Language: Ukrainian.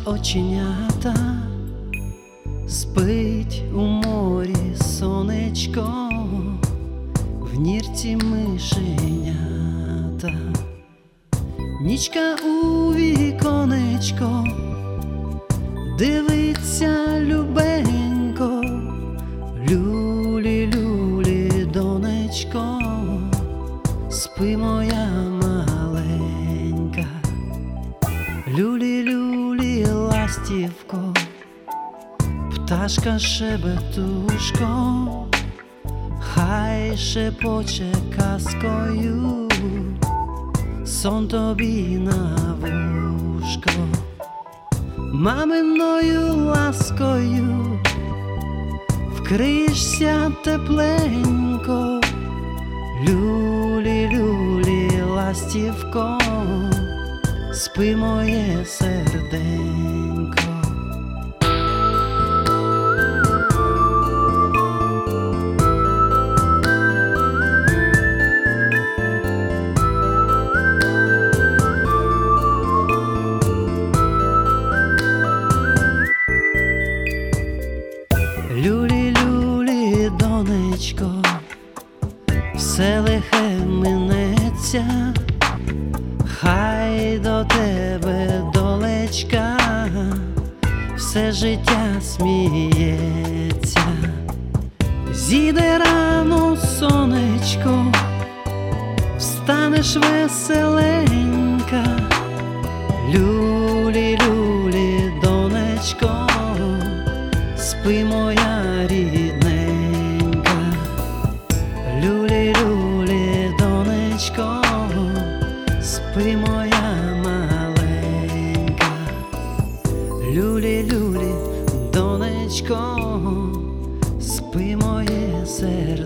оченята, спить у морі сонечко, в нірці мишенята. Нічка у віконечко дивиться любенько, люлі, люлі, донечко, спи моя маленька. Люлі, люлі, ластівко, пташка шебетушко, хай шепоче казкою сон тобі на вушко. Маминою ласкою вкриєшся тепленько, люлі, люлі, ластівко, спи моє серденько. Люлі, люлі, донечко, все лихе минеться, хай до тебе, долечка, все життя сміється. Зійде рано сонечко, встанеш веселенька, люлі, люлі, донечко, спи моя рідненька. Люлі, люлі, донечко, спи моя маленька. Люлі, люлі, донечко, спи моє серденько.